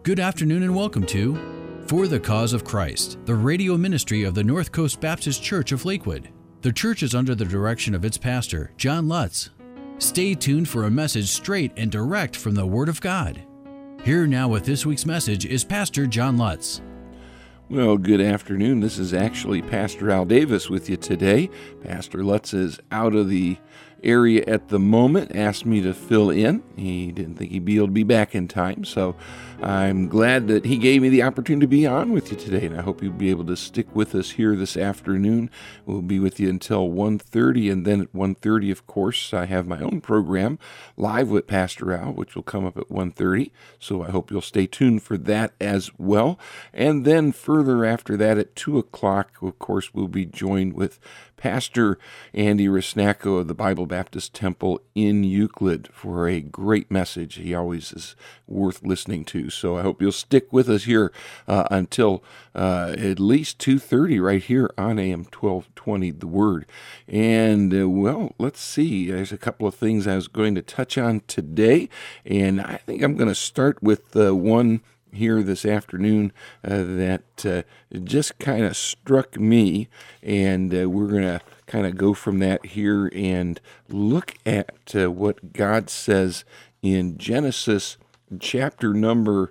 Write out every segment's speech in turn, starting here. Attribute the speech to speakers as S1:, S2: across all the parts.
S1: Good afternoon and welcome to For the Cause of Christ, the radio ministry of the North Coast Baptist Church of Lakewood. The church is under the direction of its pastor, John Lutz. Stay tuned for a message straight and direct from the Word of God. Here now with this week's message is Pastor John Lutz.
S2: Well, good afternoon. This is actually Pastor Al Davis with you today. Pastor Lutz is out of the area at the moment, asked me to fill in. He didn't think he'd be able to be back in time, so I'm glad that he gave me the opportunity to be on with you today, and I hope you'll be able to stick with us here this afternoon. We'll be with you until 1:30, and then at 1:30, of course, I have my own program, Live with Pastor Al, which will come up at 1:30, so I hope you'll stay tuned for that as well. And then further after that at 2 o'clock, of course, we'll be joined with Pastor Andy Rusnacko of the Bible Baptist Temple in Euclid for a great message. He always is worth listening to. So I hope you'll stick with us here until at least 2:30 right here on AM 1220, The Word. And, well, let's see. There's a couple of things I was going to touch on today, and I think I'm going to start with one here this afternoon that just kind of struck me, and we're going to kind of go from that here and look at what God says in Genesis chapter number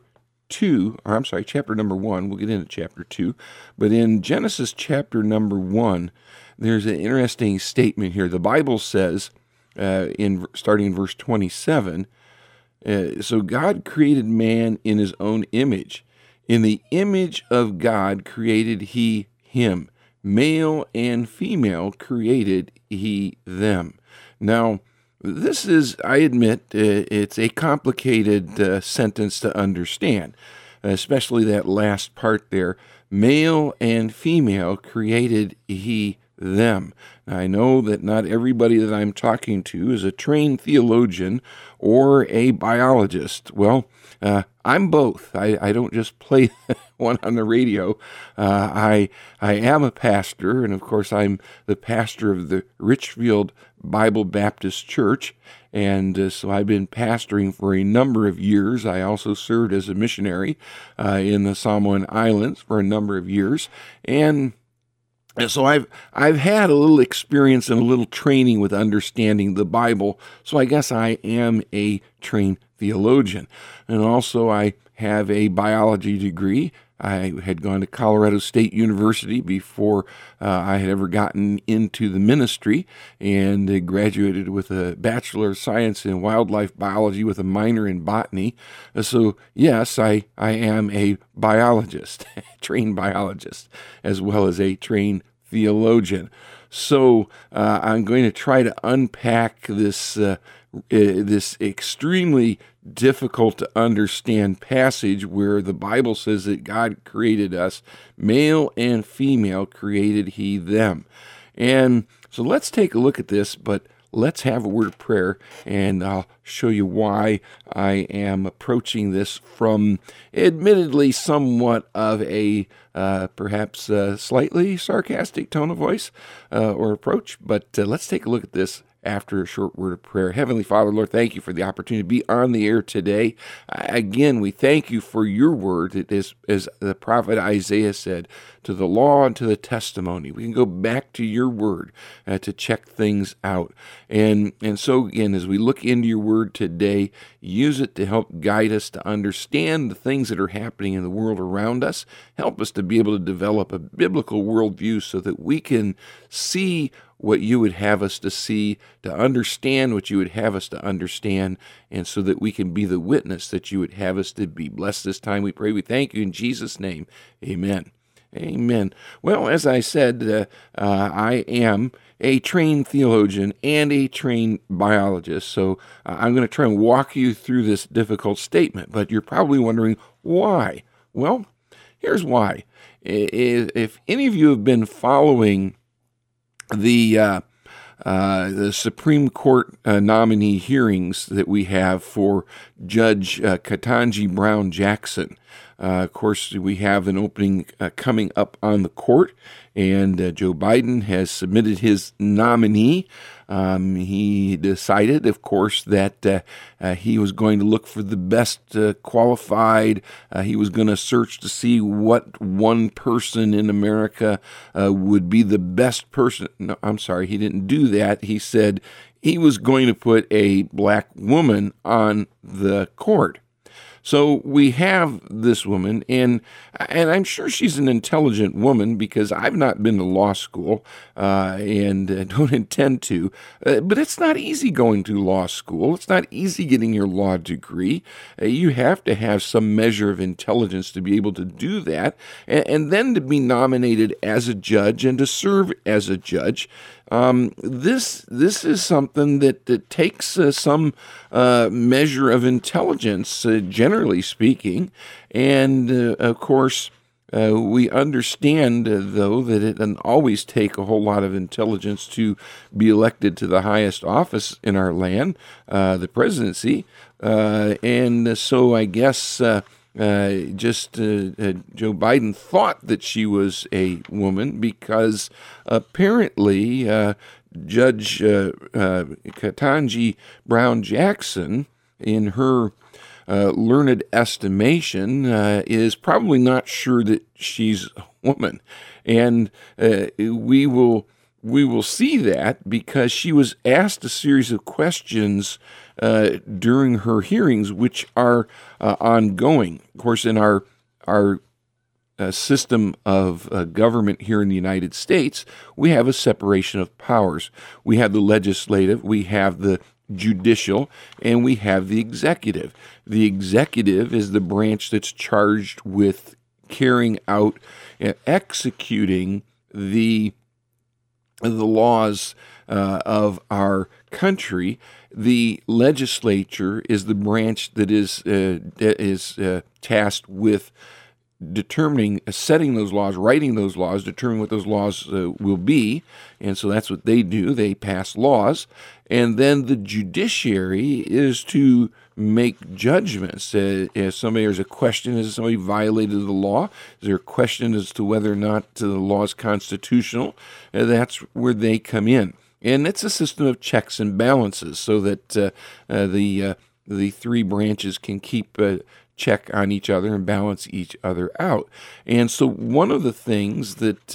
S2: 1. We'll get into chapter 2, but in Genesis chapter number 1, there's an interesting statement here. The Bible says, starting in verse 27, so God created man in his own image. In the image of God created he him. Male and female created he them. Now, this is, I admit, it's a complicated sentence to understand, especially that last part there. Male and female created he them. Now, I know that not everybody that I'm talking to is a trained theologian or a biologist. Well, I'm both. I don't just play one on the radio. I am a pastor, and of course I'm the pastor of the Richfield Bible Baptist Church, and so I've been pastoring for a number of years. I also served as a missionary in the Samoan Islands for a number of years, and so I've had a little experience and a little training with understanding the Bible, so I guess I am a trained theologian. And also I have a biology degree. I had gone to Colorado State University before I had ever gotten into the ministry, and graduated with a Bachelor of Science in Wildlife Biology with a minor in botany. So yes, I am a biologist, trained biologist, as well as a trained theologian. So I'm going to try to unpack this extremely difficult to understand passage where the Bible says that God created us, male and female created he them. And so let's take a look at this, but let's have a word of prayer, and I'll show you why I am approaching this from admittedly somewhat of a perhaps slightly sarcastic tone of voice or approach, but let's take a look at this after a short word of prayer. Heavenly Father, Lord, thank you for the opportunity to be on the air today. Again, we thank you for your word. It is, as the prophet Isaiah said, to the law and to the testimony. We can go back to your word to check things out. And so, again, as we look into your word today, use it to help guide us to understand the things that are happening in the world around us. Help us to be able to develop a biblical worldview so that we can see what you would have us to see, to understand what you would have us to understand, and so that we can be the witness that you would have us to be. Bless this time, we pray. We thank you in Jesus' name. Amen. Amen. Well, as I said, I am a trained theologian and a trained biologist, so I'm going to try and walk you through this difficult statement, but you're probably wondering why. Well, here's why. If any of you have been following the Supreme Court nominee hearings that we have for Judge Ketanji Brown Jackson, Of course, we have an opening coming up on the court, and Joe Biden has submitted his nominee. He decided, of course, that he was going to look for the best qualified. He was going to search to see what one person in America would be the best person. No, I'm sorry, he didn't do that. He said he was going to put a black woman on the court. So we have this woman, and I'm sure she's an intelligent woman because I've not been to law school and don't intend to. But it's not easy going to law school. It's not easy getting your law degree. You have to have some measure of intelligence to be able to do that, and then to be nominated as a judge and to serve as a judge. This is something that takes some measure of intelligence, generally speaking, and of course we understand though that it doesn't always take a whole lot of intelligence to be elected to the highest office in our land, the presidency, and so I guess. Joe Biden thought that she was a woman because apparently Judge Ketanji Brown Jackson, in her learned estimation, is probably not sure that she's a woman, and we will see that because she was asked a series of questions during her hearings, which are ongoing. Of course, in our system of government here in the United States, we have a separation of powers. We have the legislative, we have the judicial, and we have the executive. The executive is the branch that's charged with carrying out and executing the laws of our country. The legislature is the branch that is tasked with determining, setting those laws, writing those laws, determining what those laws will be, and so that's what they do. They pass laws, and then the judiciary is to make judgments. If there's a question, has somebody violated the law? Is there a question as to whether or not the law is constitutional? That's where they come in. And it's a system of checks and balances so that the three branches can keep check on each other and balance each other out. And so one of the things that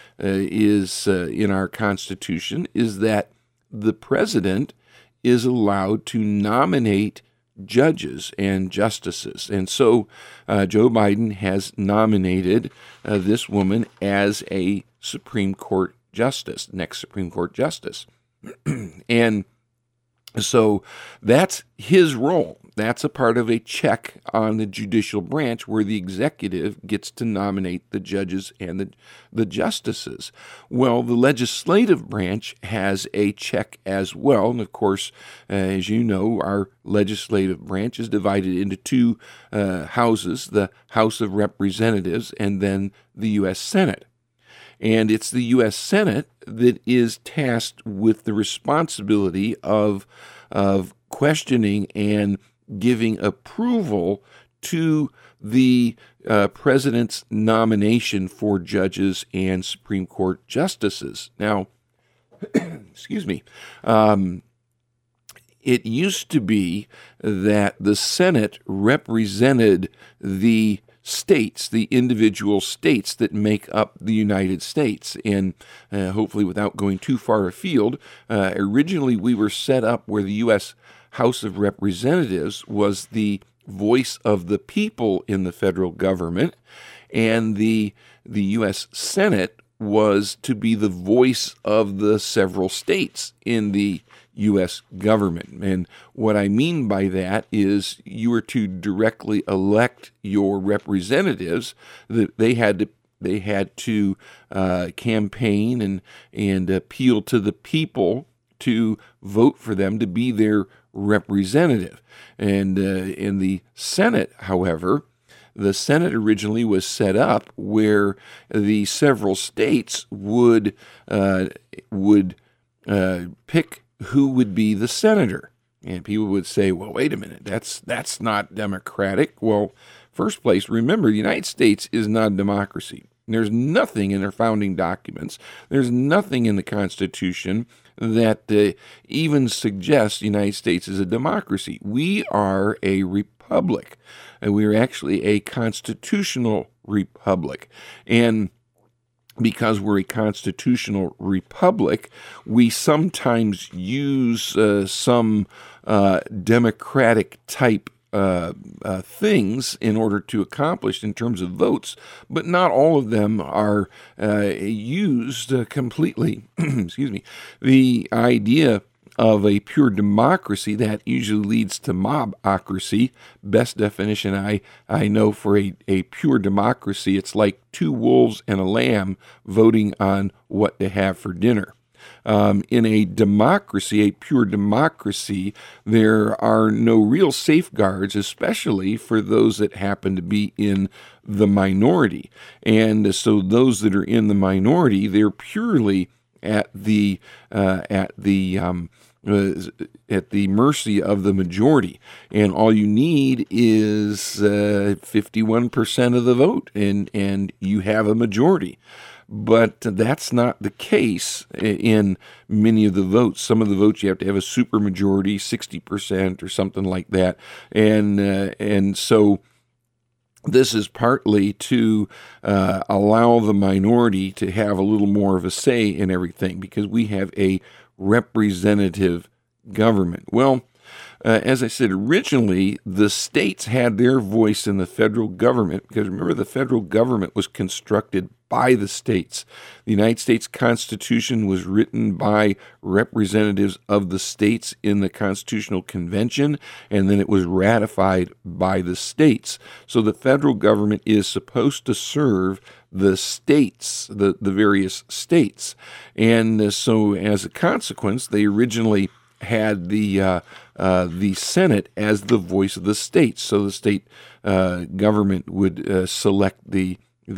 S2: is in our Constitution is that the president is allowed to nominate judges and justices. And so Joe Biden has nominated this woman as a Supreme Court justice, next Supreme Court justice. And so that's his role. That's a part of a check on the judicial branch where the executive gets to nominate the judges and the justices. Well, the legislative branch has a check as well. And of course, as you know, our legislative branch is divided into two houses, the House of Representatives and then the U.S. Senate. And it's the U.S. Senate that is tasked with the responsibility of questioning and giving approval to the president's nomination for judges and Supreme Court justices. Now, excuse me, it used to be that the Senate represented the states, the individual states that make up the United States. And hopefully without going too far afield, originally we were set up where the U.S. House of Representatives was the voice of the people in the federal government, and the U.S. Senate was to be the voice of the several states in the U.S. government. And what I mean by that is you were to directly elect your representatives. They had to campaign and appeal to the people to vote for them to be their representative. And in the Senate, however, the Senate originally was set up where the several states would pick who would be the senator. And people would say, well, wait a minute, that's not democratic. Well, First place, remember, the United States is not a democracy. There's nothing in their founding documents, there's nothing in the Constitution that even suggests the United States is a democracy. We are a republic, and we are actually a constitutional republic. And because we're a constitutional republic, we sometimes use some democratic type things in order to accomplish in terms of votes, but not all of them are used completely. Excuse me. The idea of a pure democracy, that usually leads to mobocracy. Best definition I know for a pure democracy, it's like two wolves and a lamb voting on what to have for dinner. In a democracy, a pure democracy, there are no real safeguards, especially for those that happen to be in the minority. And so those that are in the minority, they're purely at the mercy of the majority, and all you need is 51% of the vote, and you have a majority. But that's not the case in many of the votes. Some of the votes you have to have a supermajority, 60% or something like that, and so this is partly to allow the minority to have a little more of a say in everything, because we have a representative government. Well, as I said, originally, the states had their voice in the federal government, because remember, the federal government was constructed by the states. The United States Constitution was written by representatives of the states in the Constitutional Convention, and then it was ratified by the states. So the federal government is supposed to serve the states, the various states. And so as a consequence, they originally had the Senate as the voice of the states. So the state government would select the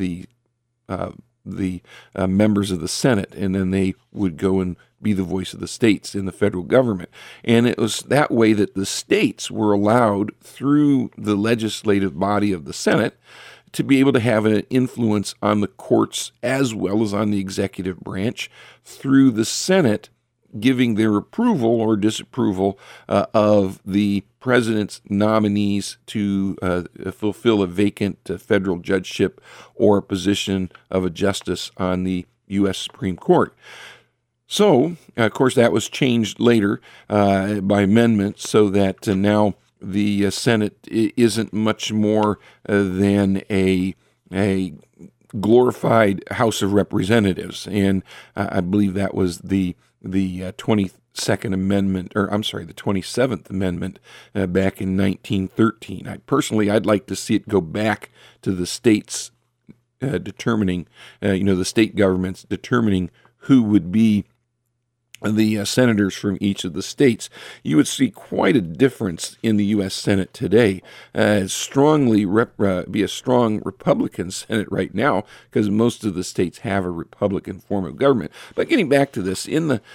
S2: members of the Senate, and then they would go and be the voice of the states in the federal government. And it was that way that the states were allowed, through the legislative body of the Senate, to be able to have an influence on the courts as well as on the executive branch, through the Senate giving their approval or disapproval of the president's nominees to fulfill a vacant federal judgeship or a position of a justice on the U.S. Supreme Court. So, of course, that was changed later by amendment, so that now the Senate isn't much more than a glorified House of Representatives, and I believe that was the 22nd Amendment, or I'm sorry, the 27th Amendment back in 1913. I'd like to see it go back to the states determining, the state governments determining who would be the senators from each of the states. You would see quite a difference in the U.S. Senate today. Strongly be a strong Republican Senate right now, because most of the states have a Republican form of government. But getting back to this, in the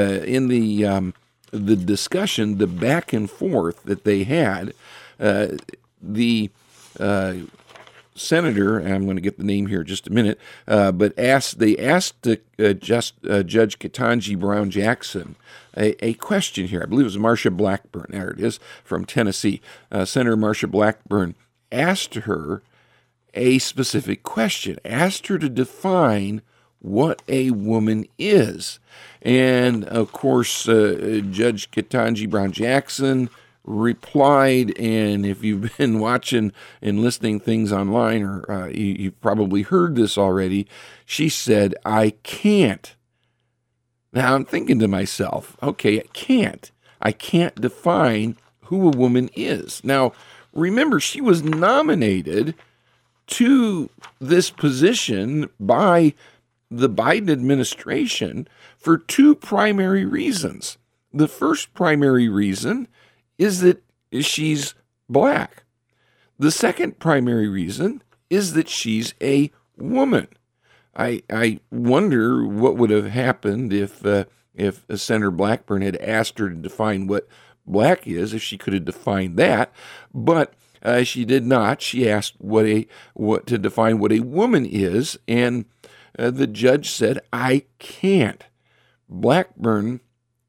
S2: discussion, the back and forth that they had, the senator, and I'm going to get the name here in just a minute, but they asked Judge Ketanji Brown Jackson a question here. I believe it was Marsha Blackburn. There it is, from Tennessee. Senator Marsha Blackburn asked her a specific question, asked her to define what a woman is. And, of course, Judge Ketanji Brown Jackson replied, and if you've been watching and listening things online, or you've probably heard this already, she said, "I can't." Now I'm thinking to myself, okay, I can't define who a woman is. Now, remember, she was nominated to this position by the Biden administration for two primary reasons. The first primary reason is that she's black. The second primary reason is that she's a woman. I wonder what would have happened if Senator Blackburn had asked her to define what black is, if she could have defined that. But She did not. She asked what to define what a woman is, and the judge said, "I can't." Blackburn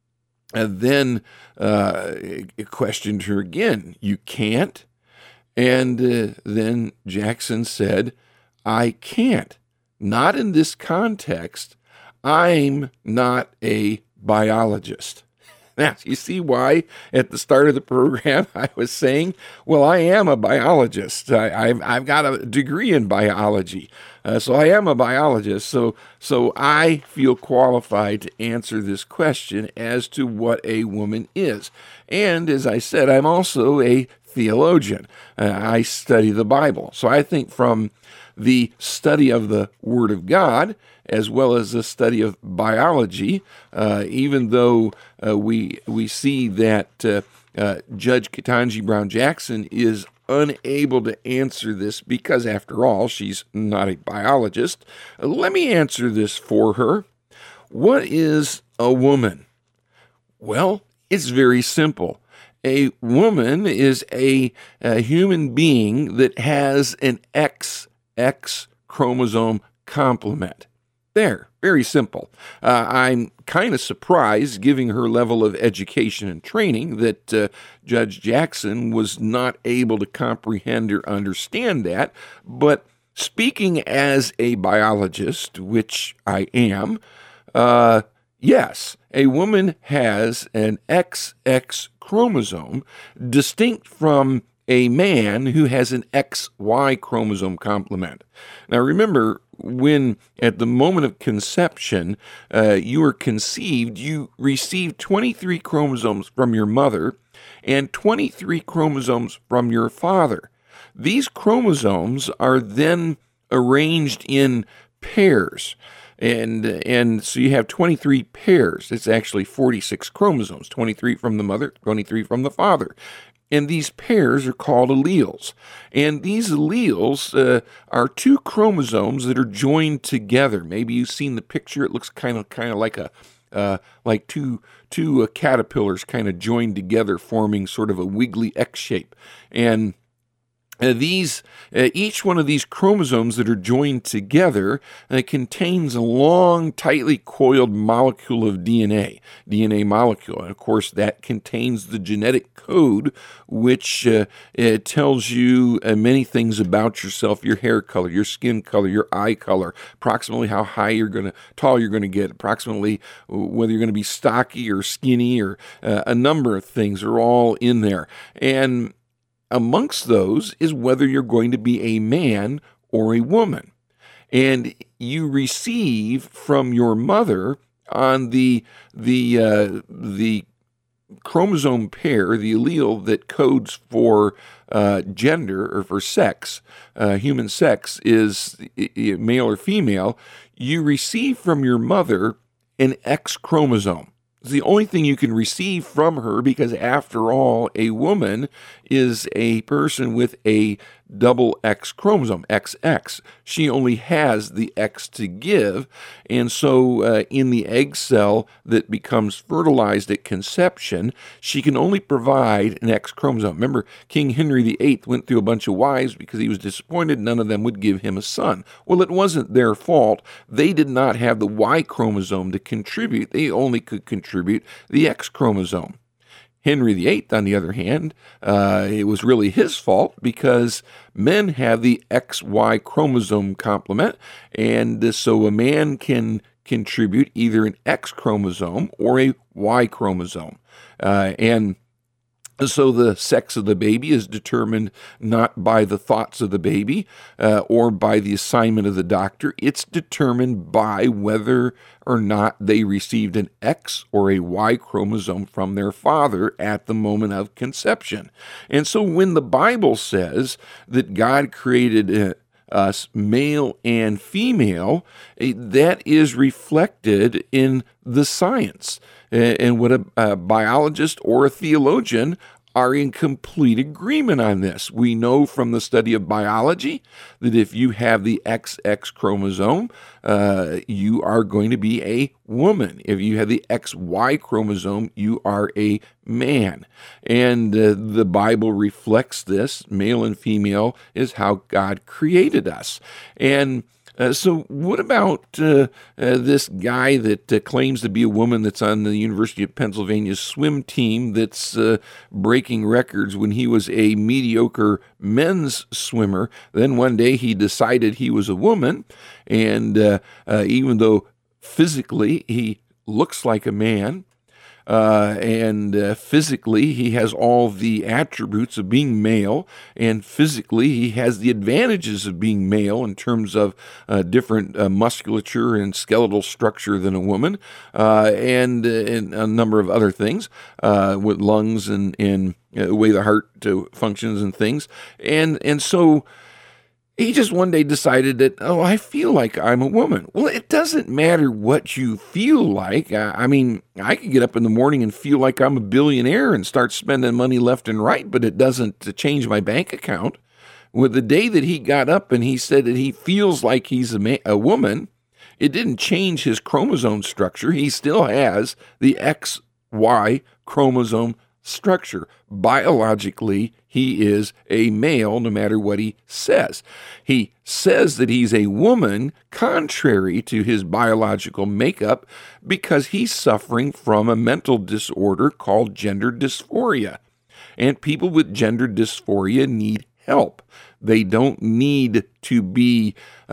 S2: then questioned her again. "You can't?" And then Jackson said, "I can't. Not in this context. I'm not a biologist." Now, you see why at the start of the program I was saying, well, I am a biologist. I've got a degree in biology, so I am a biologist. So I feel qualified to answer this question as to what a woman is. And as I said, I'm also a theologian. I study the Bible. So I think from the study of the Word of God, as well as the study of biology, even though we see that Judge Ketanji Brown Jackson is unable to answer this because, after all, she's not a biologist. Let me answer this for her. What is a woman? Well, it's very simple. A woman is a human being that has an XX chromosome complement. There, very simple. I'm kind of surprised, given her level of education and training, that Judge Jackson was not able to comprehend or understand that. But speaking as a biologist, which I am, yes, a woman has an XX chromosome distinct from a man who has an XY chromosome complement. Now remember, when at the moment of conception you are conceived, you receive 23 chromosomes from your mother and 23 chromosomes from your father. These chromosomes are then arranged in pairs. And so you have 23 pairs. It's actually 46 chromosomes, 23 from the mother, 23 from the father. And these pairs are called alleles. And these alleles are two chromosomes that are joined together. Maybe you've seen the picture. It looks kind of like two caterpillars kind of joined together, forming sort of a wiggly X shape. And each one of these chromosomes that are joined together contains a long, tightly coiled molecule of DNA molecule. And of course, that contains the genetic code, which it tells you many things about yourself: your hair color, your skin color, your eye color, approximately how tall you're going to get, approximately whether you're going to be stocky or skinny, or a number of things are all in there. And amongst those is whether you're going to be a man or a woman. And you receive from your mother on the chromosome pair, the allele that codes for gender or for sex, human sex is male or female, you receive from your mother an X chromosome. It's the only thing you can receive from her because, after all, a woman is a person with a double X chromosome, XX. She only has the X to give, and so in the egg cell that becomes fertilized at conception, she can only provide an X chromosome. Remember, King Henry VIII went through a bunch of wives because he was disappointed none of them would give him a son. Well, it wasn't their fault. They did not have the Y chromosome to contribute. They only could contribute the X chromosome. Henry VIII, on the other hand, it was really his fault because men have the XY chromosome complement, and so a man can contribute either an X chromosome or a Y chromosome. And so the sex of the baby is determined not by the thoughts of the baby or by the assignment of the doctor. It's determined by whether or not they received an X or a Y chromosome from their father at the moment of conception. And so when the Bible says that God created us male and female, that is reflected in the science. And what a biologist or a theologian are in complete agreement on this. We know from the study of biology that if you have the XX chromosome, you are going to be a woman. If you have the XY chromosome, you are a man. And the Bible reflects this. Male and female is how God created us. And so what about this guy that claims to be a woman that's on the University of Pennsylvania's swim team that's breaking records when he was a mediocre men's swimmer? Then one day he decided he was a woman, and even though physically he looks like a man, and physically he has all the attributes of being male, and physically he has the advantages of being male in terms of different musculature and skeletal structure than a woman, and a number of other things with lungs and the way the heart functions and things. And so he just one day decided that, I feel like I'm a woman. Well, it doesn't matter what you feel like. I mean, I could get up in the morning and feel like I'm a billionaire and start spending money left and right, but it doesn't change my bank account. Well, the day that he got up and he said that he feels like he's a woman, it didn't change his chromosome structure. He still has the XY chromosome structure. Biologically, he is a male no matter what he says. He says that he's a woman contrary to his biological makeup because he's suffering from a mental disorder called gender dysphoria. And people with gender dysphoria need help. They don't need to be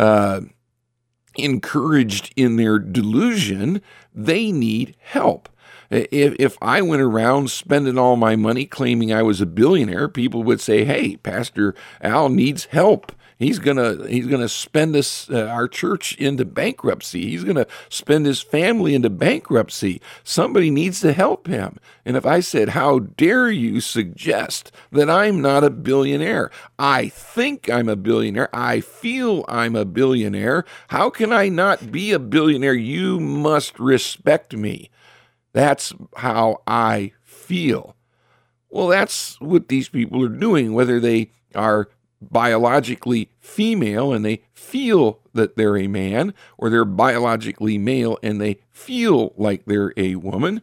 S2: encouraged in their delusion. They need help. If I went around spending all my money claiming I was a billionaire, people would say, "Hey, Pastor Al needs help. He's gonna spend our church into bankruptcy. He's gonna spend his family into bankruptcy. Somebody needs to help him." And if I said, "How dare you suggest that I'm not a billionaire? I think I'm a billionaire. I feel I'm a billionaire. How can I not be a billionaire? You must respect me. That's how I feel." Well, that's what these people are doing, whether they are biologically female and they feel that they're a man, or they're biologically male and they feel like they're a woman.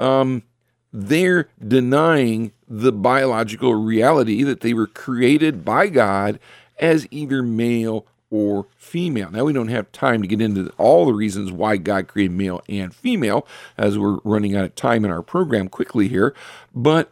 S2: They're denying the biological reality that they were created by God as either male or female. Now, we don't have time to get into all the reasons why God created male and female, as we're running out of time in our program quickly here, but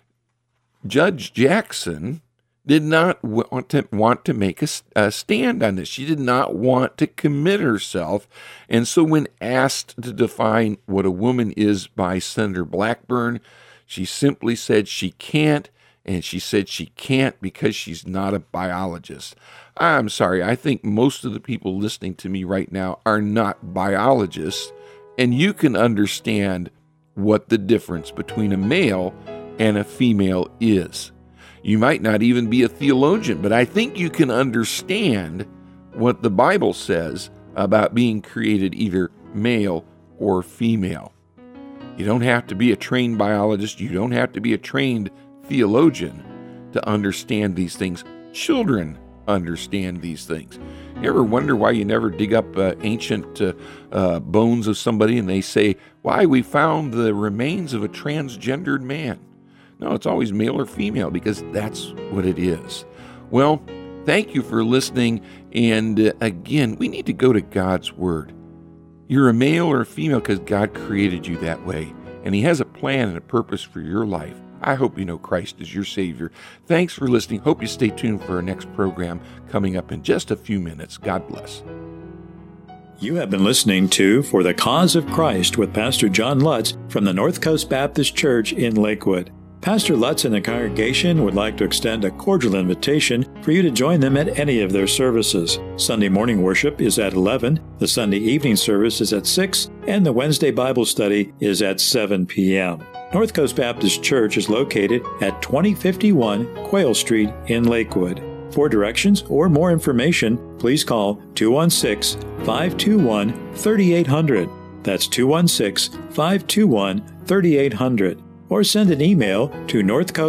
S2: Judge Jackson did not want to make a stand on this. She did not want to commit herself, and so when asked to define what a woman is by Senator Blackburn, she simply said she can't, and she said she can't because she's not a biologist. I'm sorry, I think most of the people listening to me right now are not biologists, and you can understand what the difference between a male and a female is. You might not even be a theologian, but I think you can understand what the Bible says about being created either male or female. You don't have to be a trained biologist. You don't have to be a trained theologian to understand these things. Children understand these things. You ever wonder why you never dig up ancient bones of somebody and they say, "Why, we found the remains of a transgendered man"? No, it's always male or female because that's what it is. Well, thank you for listening. And again, we need to go to God's Word. You're a male or a female because God created you that way. And He has a plan and a purpose for your life. I hope you know Christ is your Savior. Thanks for listening. Hope you stay tuned for our next program coming up in just a few minutes. God bless.
S3: You have been listening to For the Cause of Christ with Pastor John Lutz from the North Coast Baptist Church in Lakewood. Pastor Lutz and the congregation would like to extend a cordial invitation for you to join them at any of their services. Sunday morning worship is at 11, the Sunday evening service is at 6, and the Wednesday Bible study is at 7 p.m. North Coast Baptist Church is located at 2051 Quayle Street in Lakewood. For directions or more information, please call 216-521-3800. That's 216-521-3800. or send an email to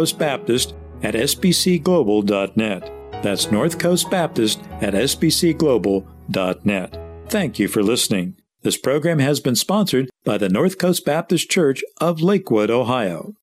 S3: northcoastbaptist@sbcglobal.net. That's northcoastbaptist@sbcglobal.net. Thank you for listening. This program has been sponsored by the North Coast Baptist Church of Lakewood, Ohio.